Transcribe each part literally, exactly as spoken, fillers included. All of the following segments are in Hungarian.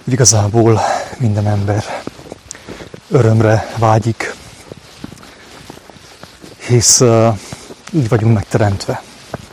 hogy igazából minden ember örömre vágyik, hisz uh, így vagyunk megteremtve.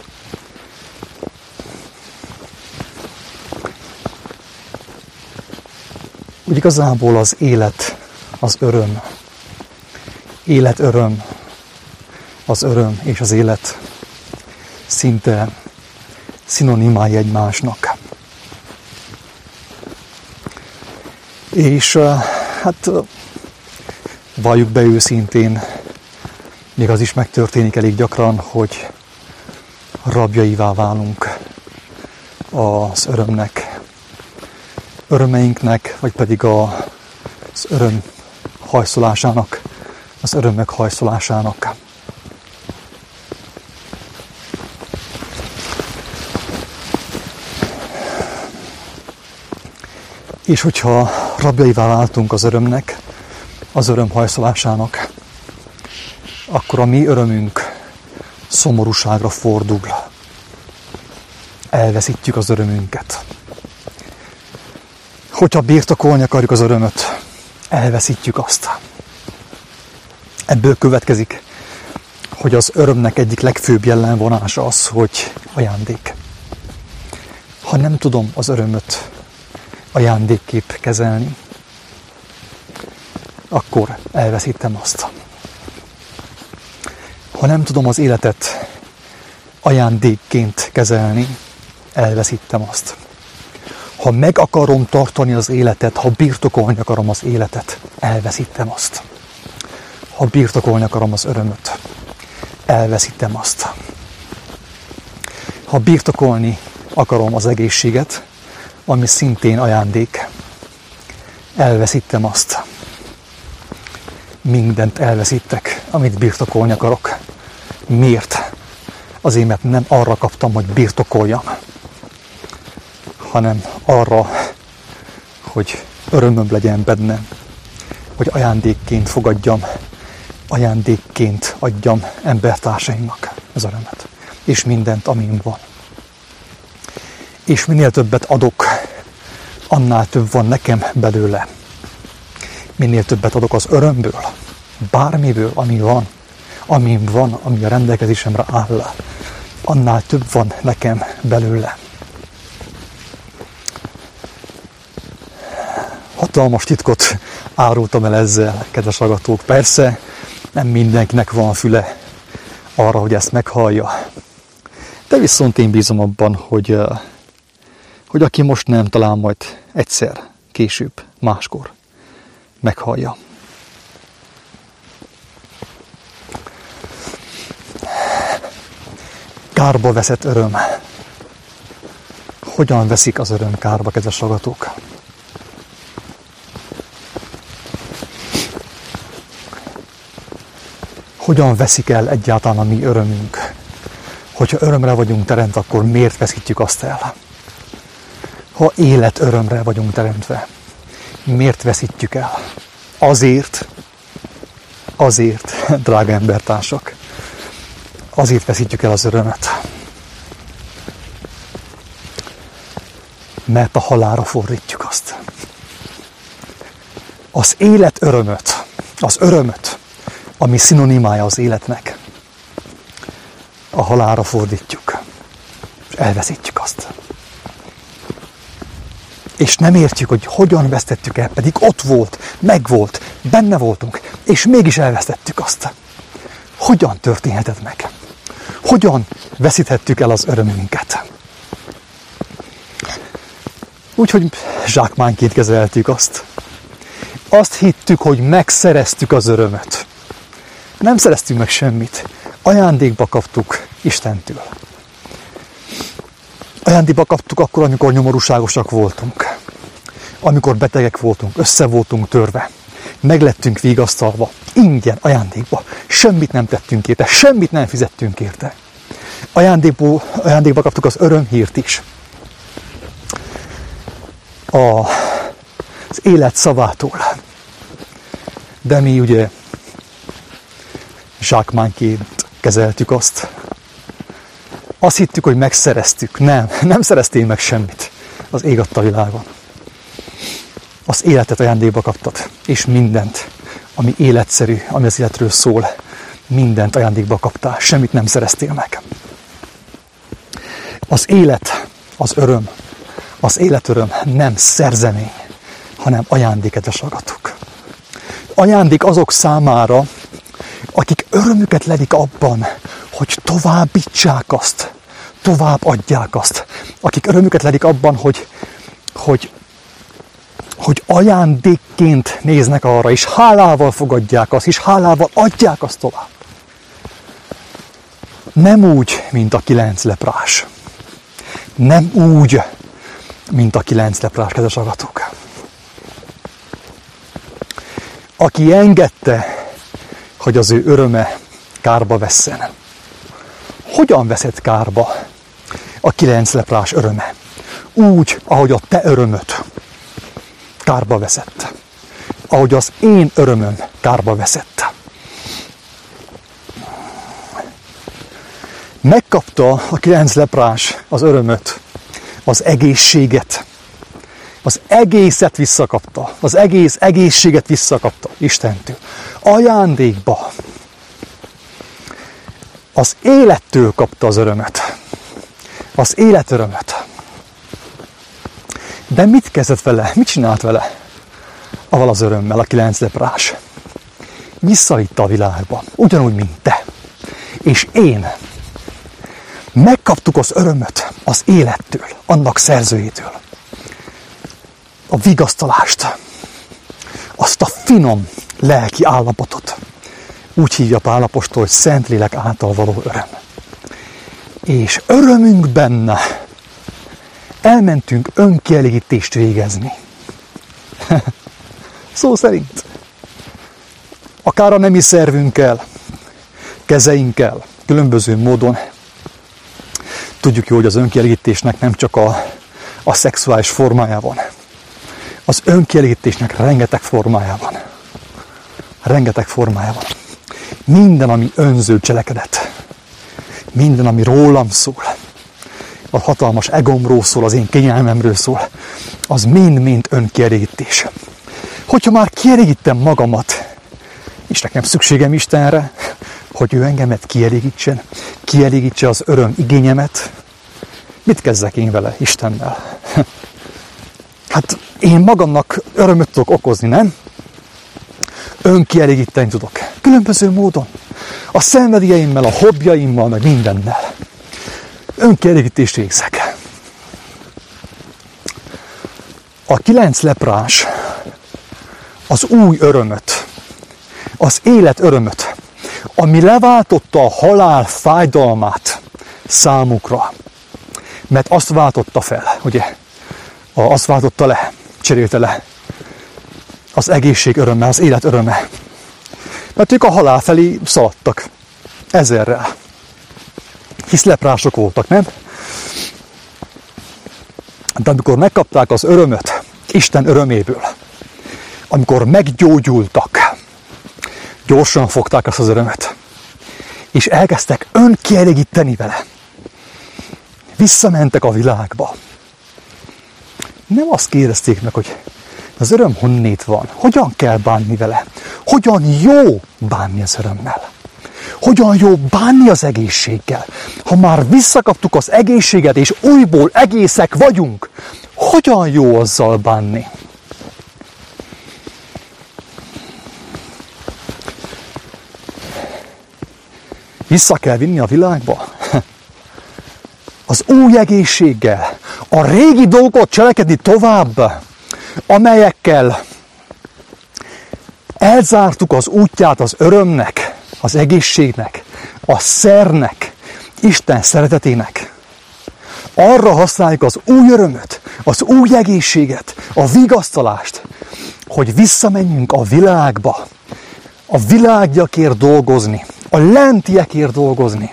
Úgy igazából az élet, az öröm, élet öröm, az öröm és az élet szinte szinonimái egymásnak. És uh, hát uh, valljuk be őszintén, még az is megtörténik elég gyakran, hogy rabjaivá válunk az örömnek, örömeinknek, vagy pedig az öröm hajszolásának, az öröm meghajszolásának. És hogyha rabjaivá váltunk az örömnek, az öröm hajszolásának, akkor a mi örömünk szomorúságra fordul. Elveszítjük az örömünket. Hogyha birtokolni akarjuk az örömöt, elveszítjük azt. Ebből következik, hogy az örömnek egyik legfőbb jellemvonása az, hogy ajándék. Ha nem tudom az örömöt ajándékképp kezelni, akkor elveszítem azt. Ha nem tudom az életet ajándékként kezelni, elveszítem azt. Ha meg akarom tartani az életet, ha birtokolni akarom az életet, elveszítem azt. Ha birtokolni akarom az örömöt, elveszítem azt. Ha birtokolni akarom az egészséget, ami szintén ajándék, elveszítem azt. Mindent elveszítek, amit birtokolni akarok. Miért? Azért, mert nem arra kaptam, hogy birtokoljam, hanem arra, hogy örömöm legyen benne, hogy ajándékként fogadjam, ajándékként adjam embertársaimnak az örömet, és mindent, amin van. És minél többet adok, annál több van nekem belőle. Minél többet adok az örömből, bármiből, ami van, amin van, ami a rendelkezésemre áll, annál több van nekem belőle. Hatalmas titkot árultam el ezzel, kedves hallgatók. Persze, nem mindenkinek van füle arra, hogy ezt meghallja. De viszont én bízom abban, hogy, hogy aki most nem, talán majd egyszer, később, máskor meghallja. Kárba veszett öröm. Hogyan veszik az öröm kárba, kedves hallgatók? Hogyan veszik el egyáltalán a mi örömünk? Hogyha örömre vagyunk teremtve, akkor miért veszítjük azt el? Ha élet örömre vagyunk teremtve, miért veszítjük el? Azért, azért, drága embertársak, azért veszítjük el az örömet, mert a halálra fordítjuk azt. Az élet örömöt, az örömöt, ami szinonimája az életnek, a halálra fordítjuk, és elveszítjük azt. És nem értjük, hogy hogyan vesztettük el, pedig ott volt, megvolt, benne voltunk, és mégis elvesztettük azt. Hogyan történhetett meg? Hogyan veszíthettük el az örömünket? Úgyhogy zsákmányként kezeltük azt. Azt hittük, hogy megszereztük az örömöt. Nem szereztünk meg semmit. Ajándékba kaptuk Istentől. Ajándékba kaptuk akkor, amikor nyomorúságosak voltunk. Amikor betegek voltunk, össze voltunk törve. Meg lettünk vigasztalva. Ingyen, ajándékba. Semmit nem tettünk érte. Semmit nem fizettünk érte. Ajándékba, ajándékba kaptuk az örömhírt is. A, az élet szavától. De mi ugye zsákmányként kezeltük azt. Azt hittük, hogy megszereztük. Nem, nem szereztél meg semmit az ég adta világon. Az életet ajándékba kaptad, és mindent, ami életszerű, ami az életről szól, mindent ajándékba kaptál, semmit nem szereztél meg. Az élet, az öröm, az életöröm nem szerzemény, hanem ajándék, kedves hallgatók. Ajándék azok számára, akik örömüket lelik abban, hogy továbbítsák azt, tovább adják azt. Akik örömüket lelik abban, hogy, hogy, hogy ajándékként néznek arra, és hálával fogadják azt, és hálával adják azt tovább. Nem úgy, mint a kilenc leprás. Nem úgy, mint a kilenc leprás, kedves hallgatók. Aki engedte, hogy az ő öröme kárba vesszen. Hogyan veszed kárba a kilenc leprás öröme? Úgy, ahogy a te örömöt kárba veszett. Ahogy az én örömöm kárba veszett. Megkapta a kilenc leprás az örömöt, az egészséget. Az egészet visszakapta. Az egész egészséget visszakapta Istentől. Ajándékba. Az élettől kapta az örömöt. Az életörömöt. De mit kezdett vele? Mit csinált vele? Aval az örömmel a kilenc leprás. Visszavitte a világba. Ugyanúgy, mint te. És én. Megkaptuk az örömöt az élettől, annak szerzőjétől. A vigasztalást. Azt a finom lelki állapotot. Úgy hívja Pál apostol, hogy Szentlélek által való öröm. És örömünk benne elmentünk önkielégítést végezni. Szó szerint. Akár a nemi szervünkkel, kezeinkkel, különböző módon. Tudjuk jó, hogy az önkielégítésnek nem csak a, a szexuális formája van. Az önkielégítésnek rengeteg formája van. Rengeteg formája van. Minden, ami önző cselekedet. Minden, ami rólam szól. A hatalmas egomról szól, az én kényelmemről szól. Az mind-mind önkielégítés. Hogyha már kielégítem magamat, és nekem szükségem Istenre, hogy ő engemet kielégítsen, kielégítse az öröm igényemet, mit kezdek én vele, Istennel? Hát én magamnak örömöt tudok okozni, nem? Önkielégíteni tudok. Különböző módon. A szenvedélyeimmel, a hobbjaimmal, meg mindennel. Önkielégítést végzek. A kilenc leprás az új örömöt, az élet örömöt, ami leváltotta a halál fájdalmát számukra. Mert azt váltotta fel, ugye? Azt váltotta le, cserélte le. Az egészség öröme, az élet öröme. Mert ők a halál felé szaladtak. Ezerrel. Hisz leprások voltak, nem? De amikor megkapták az örömöt, Isten öröméből, amikor meggyógyultak, gyorsan fogták azt az örömet, és elkezdtek önkielégíteni vele. Visszamentek a világba. Nem azt kérdezték meg, hogy az öröm honnét van, hogyan kell bánni vele, hogyan jó bánni az örömmel, hogyan jó bánni az egészséggel. Ha már visszakaptuk az egészséget, és újból egészek vagyunk, hogyan jó azzal bánni? Vissza kell vinni a világba? Az új egészséggel, a régi dolgot cselekedni tovább, amelyekkel elzártuk az útját az örömnek, az egészségnek, a szernek, Isten szeretetének. Arra használjuk az új örömöt, az új egészséget, a vigasztalást, hogy visszamenjünk a világba, a világiakért dolgozni, a lentiekért dolgozni.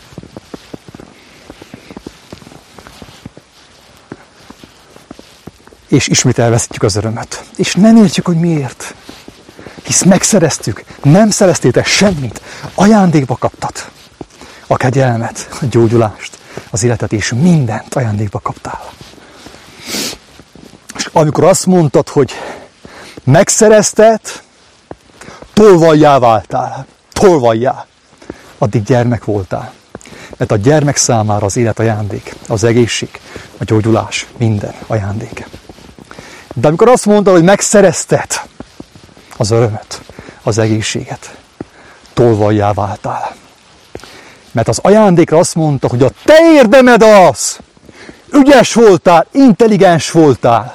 És ismét elveszítjük az örömöt. És nem értjük, hogy miért. Hisz megszereztük, nem szereztétek semmit, ajándékba kaptad. A kegyelmet, a gyógyulást, az életet, és mindent ajándékba kaptál. És amikor azt mondtad, hogy megszerezted, tolvajjá váltál. Tolvajjá. Addig gyermek voltál. Mert a gyermek számára az élet ajándék, az egészség, a gyógyulás, minden ajándék. De amikor azt mondta, hogy megszerezted az örömöt, az egészséget, tolvajjá váltál. Mert az ajándékra azt mondta, hogy a te érdemed az, ügyes voltál, intelligens voltál,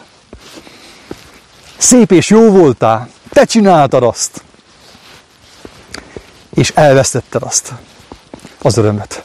szép és jó voltál, te csináltad azt, és elvesztetted azt, az örömöt.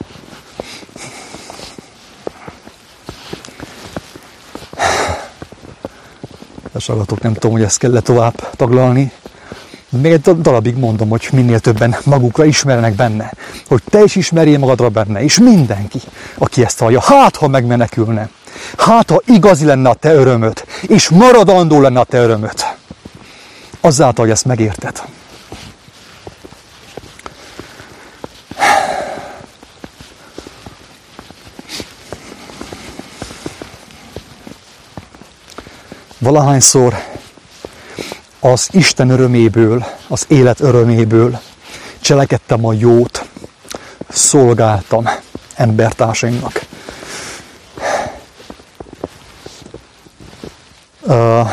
Sagatok, nem tudom, hogy ezt kell tovább taglalni. Még egy darabig mondom, hogy minél többen magukra ismernek benne. Hogy te is ismerjél magadra benne, és mindenki, aki ezt hallja. Hát, ha megmenekülne. Hát, ha igazi lenne a te örömöd, és maradandó lenne a te örömöd. Azáltal, hogy ezt megérted. Valahányszor az Isten öröméből, az élet öröméből cselekedtem a jót, szolgáltam embertársaimnak. Uh,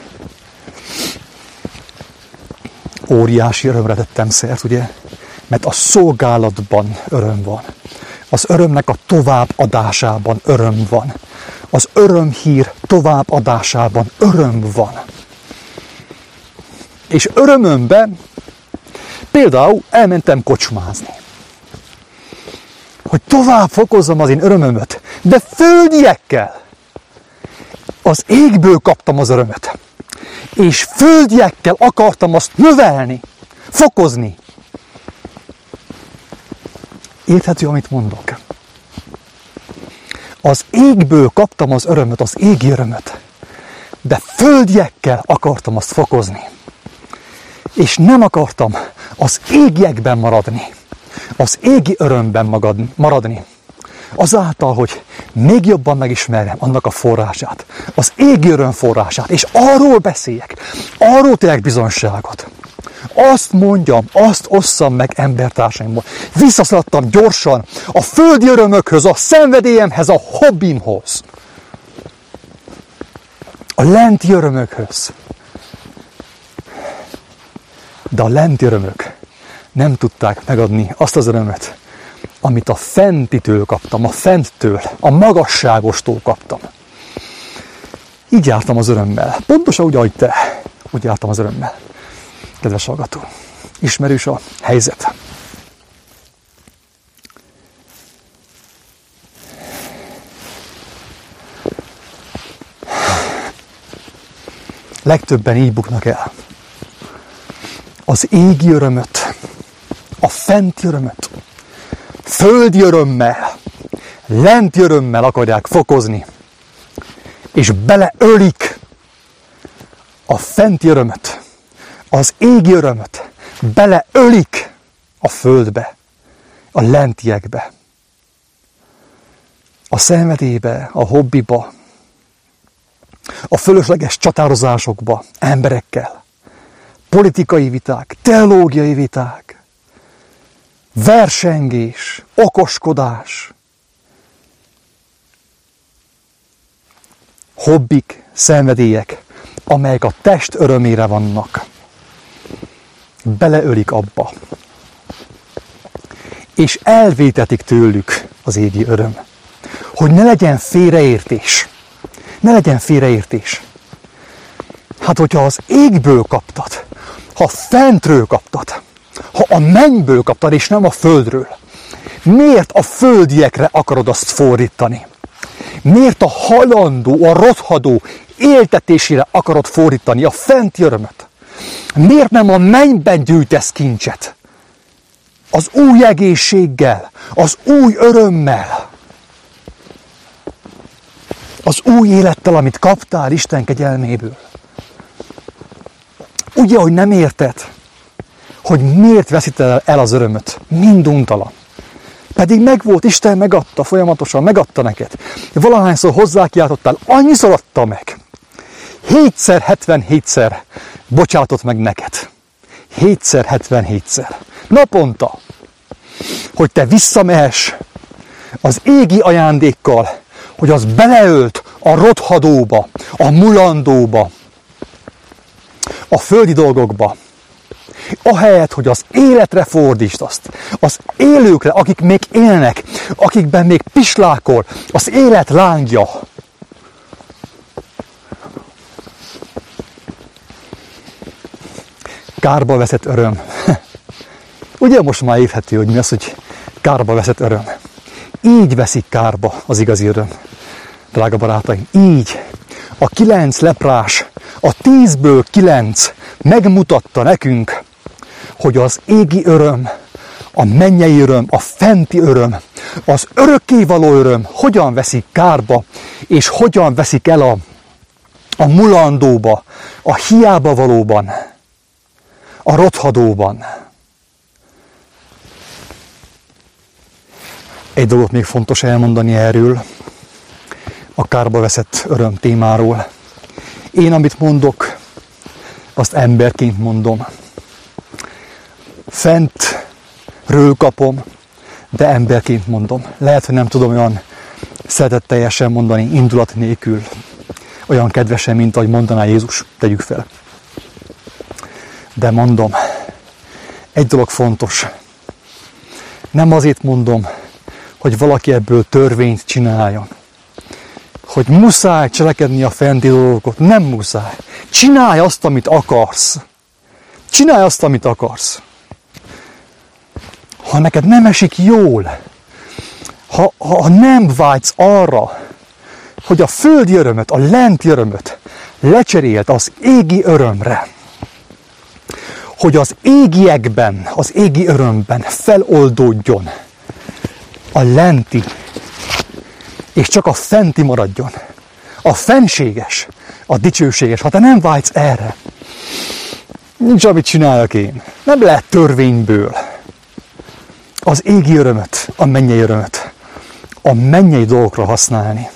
óriási örömre tettem szert, ugye? Mert a szolgálatban öröm van. Az örömnek a továbbadásában öröm van. Az örömhír továbbadásában öröm van. És örömömben például elmentem kocsmázni. Hogy tovább fokozzam az én örömömet, de földiekkel. Az égből kaptam az örömöt. És földiekkel akartam azt növelni, fokozni. Érthető, amit mondok? Az égből kaptam az örömöt, az égi örömöt, de földiekkel akartam azt fokozni. És nem akartam az égiekben maradni, az égi örömben maradni. Azáltal, hogy még jobban megismerjem annak a forrását, az égi öröm forrását, és arról beszéljek, arról tegyek bizonyságot. Azt mondjam, azt osszam meg embertársaimból. Visszaszaladtam gyorsan a földi örömökhöz, a szenvedélyemhez, a hobbimhoz. A lenti örömökhöz. De a lenti örömök nem tudták megadni azt az örömöt, amit a fentitől kaptam, a fenttől, a magasságostól kaptam. Így jártam az örömmel. Pontosan úgy, ahogy te. Úgy jártam az örömmel. Kedves hallgató, ismerős a helyzet. Legtöbben így buknak el. Az égi örömöt, a fenti örömöt, földi örömmel, lenti örömmel akarják fokozni, és beleölik a fenti örömöt, az égi örömöt, beleölik a földbe, a lentiekbe, a szenvedélybe, a hobbiba, a fölösleges csatározásokba, emberekkel, politikai viták, teológiai viták, versengés, okoskodás, hobbik, szenvedélyek, amelyek a test örömére vannak. Beleölik abba. És elvétetik tőlük az égi öröm. Hogy ne legyen félreértés. Ne legyen félreértés. Hát, hogyha az égből kaptad, ha fentről kaptad, ha a mennyből kaptad, és nem a földről, miért a földiekre akarod azt fordítani? Miért a halandó, a rothadó éltetésére akarod fordítani a fenti örömöt? Miért nem a mennyben gyűjtesz kincset? Az új egészséggel, az új örömmel, az új élettel, amit kaptál Isten kegyelméből. Ugye, hogy nem érted, hogy miért veszíted el az örömöt, minduntalan. Pedig megvolt, Isten megadta, folyamatosan megadta neked. Valahányszor hozzákiáltottál, annyiszor adta meg. hétszer hetvenhétszer bocsátott meg neked. hétszer hetvenhétszer. Naponta. Hogy te visszamehess az égi ajándékkal, hogy az beleölt a rothadóba, a mulandóba, a földi dolgokba. Ahelyett, hogy az életre fordítsd azt, az élőkre, akik még élnek, akikben még pislákol, az élet lángja. Kárba veszett öröm. Ugye most már érthető, hogy mi az, hogy kárba veszett öröm. Így veszik kárba az igazi öröm. Drága barátaim, így. A kilenc leprás, a tízből kilenc megmutatta nekünk, hogy az égi öröm, a mennyei öröm, a fenti öröm, az örökkévaló öröm hogyan veszik kárba, és hogyan veszik el a, a mulandóba, a hiába valóban, a rothadóban. Egy dolgot még fontos elmondani erről, a kárba veszett öröm témáról. Én, amit mondok, azt emberként mondom. Fentről kapom, de emberként mondom. Lehet, hogy nem tudom olyan szeretetteljesen mondani, indulat nélkül. Olyan kedvesen, mint ahogy mondaná Jézus, tegyük fel. De mondom, egy dolog fontos. Nem azért mondom, hogy valaki ebből törvényt csináljon. Hogy muszáj cselekedni a fenti dolgokat. Nem muszáj. Csinálj azt, amit akarsz. Csinálj azt, amit akarsz. Ha neked nem esik jól, ha, ha nem vágysz arra, hogy a földi örömöt, a lenti örömöt lecseréld az égi örömre, hogy az égiekben, az égi örömben feloldódjon a lenti, és csak a fenti maradjon. A fenséges, a dicsőséges. Ha te nem vágysz erre, nincs, amit csináljak én. Nem lehet törvényből az égi örömöt, a mennyei örömöt, a mennyei dolgokra használni.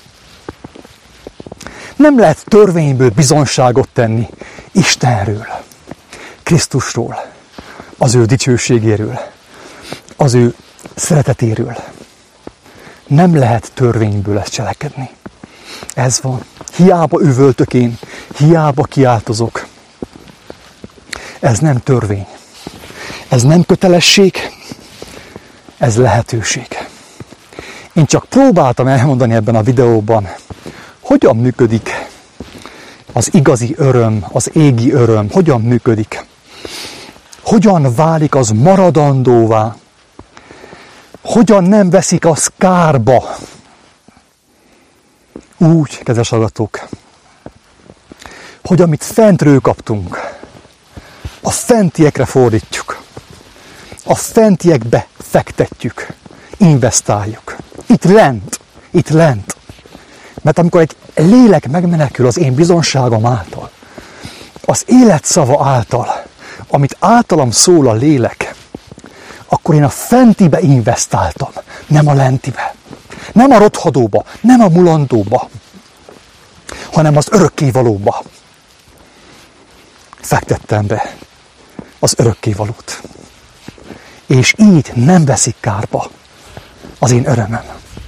Nem lehet törvényből bizonságot tenni Istenről, Krisztusról, az ő dicsőségéről, az ő szeretetéről. Nem lehet törvényből ezt cselekedni. Ez van. Hiába üvöltök én, hiába kiáltozok. Ez nem törvény. Ez nem kötelesség, ez lehetőség. Én csak próbáltam elmondani ebben a videóban, hogyan működik az igazi öröm, az égi öröm, hogyan működik. Hogyan válik az maradandóvá, hogyan nem veszik az kárba. Úgy, kedves hallgatók, hogy amit fentről kaptunk, a fentiekre fordítjuk. A fentiekbe fektetjük, investáljuk. Itt lent, itt lent. Mert amikor egy lélek megmenekül az én bizonságom által, az életszava által, amit általam szól a lélek, akkor én a fentibe investáltam, nem a lentibe. Nem a rothadóba, nem a mulandóba, hanem az örökkévalóba fektettem be az örökkévalót. És így nem veszik kárba az én örömöm.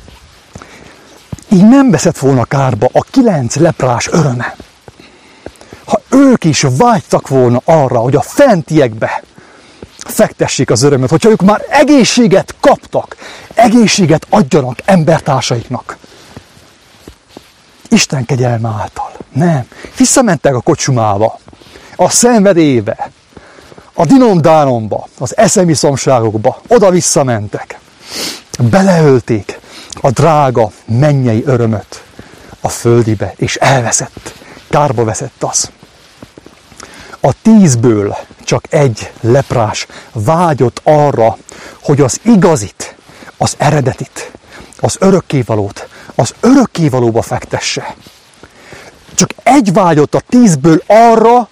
Így nem veszett volna kárba a kilenc leprás öröme. Ha ők is vágytak volna arra, hogy a fentiekbe fektessék az örömöt, hogyha ők már egészséget kaptak, egészséget adjanak embertársaiknak. Isten kegyelme által. Nem. Visszamentek a kocsumába, a szenvedélybe, a dinomdánomba, az eszemiszomságokba, oda visszamentek. Beleölték a drága mennyei örömöt a földibe, és elveszett, kárba veszett az. A tízből csak egy leprás vágyott arra, hogy az igazit, az eredetit, az örökkévalót, az örökkévalóba fektesse. Csak egy vágyott a tízből arra,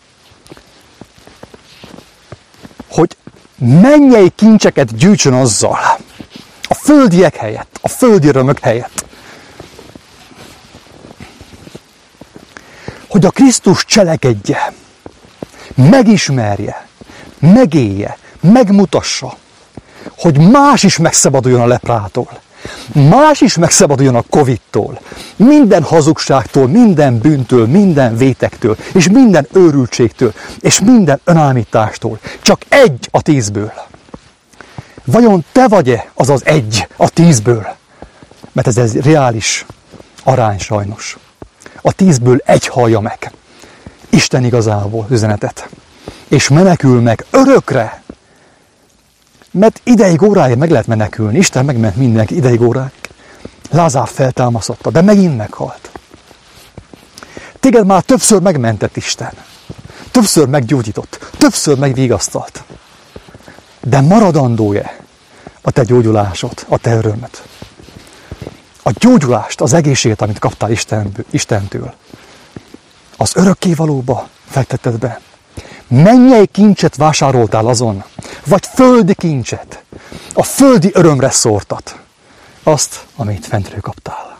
hogy mennyei kincseket gyűjtsön azzal, a földiek helyett, a földi örömök helyett. hogy a Krisztus cselekedje, megismerje, megélje, megmutassa, hogy más is megszabaduljon a leprától, más is megszabaduljon a Covidtól, minden hazugságtól, minden bűntől, minden vétektől, és minden őrültségtől, és minden önállítástól. Csak egy a tízből. Vajon te vagy-e az az egy a tízből? Mert ez egy reális arány sajnos. A tízből egy hallja meg Isten igazából üzenetet. És menekül meg örökre. Mert ideig óráig meg lehet menekülni. Isten megment mindenki ideig óráig. Lázár feltámasztotta, de megint meghalt. Téged már többször megmentett Isten. Többször meggyógyított. Többször megvigasztalt. De maradandó-e a te gyógyulásod, a te örömöd? A gyógyulást, az egészséget, amit kaptál Istenből, Istentől, az örökkévalóba fektetted be. Mennyei kincset vásároltál azon, vagy földi kincset, a földi örömre szórtat, azt, amit fentről kaptál.